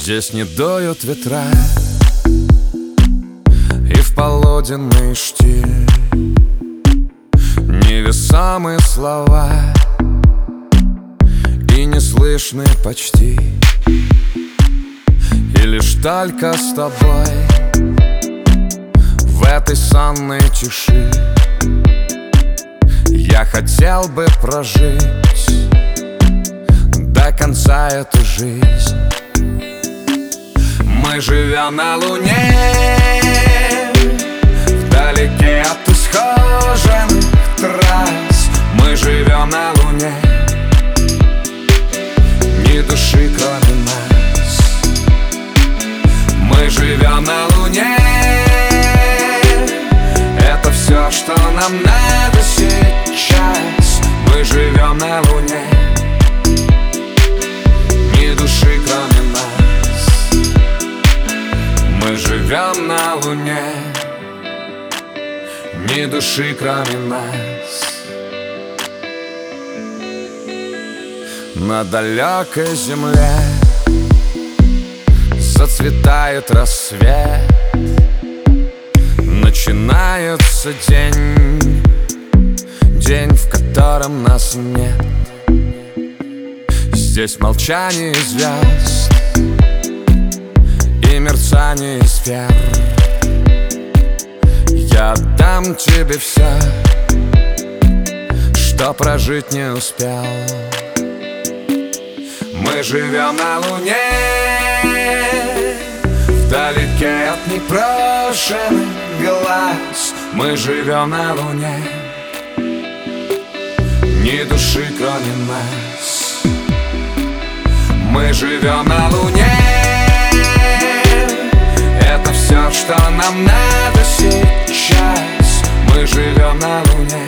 Здесь не дуют ветра, и в полуденный штиль невесомые слова, и не слышны почти. И лишь только с тобой в этой сонной тиши я хотел бы прожить до конца эту жизнь. Мы живем на Луне, вдалеке от исхоженных трасс. Мы живем на Луне, ни души кроме нас. Мы живем на Луне, это все, что нам надо сейчас. Мы живем на Луне, ни души кроме нас. Мы живем на Луне, ни души кроме нас. На далекой земле зацветает рассвет, начинается день, день, в котором нас нет. Здесь молчание звезд и мерцание сфер. Я отдам тебе все, что прожить не успел. Мы живем на Луне, вдалеке от непрошенных глаз. Мы живем на Луне, ни души кроме нас. Мы живем на Луне, это все, что нам надо сейчас. Мы живем на Луне,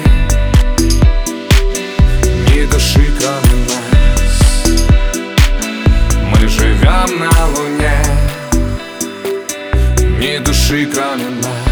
ни души кроме нас. Мы живем на Луне, ни души кроме нас.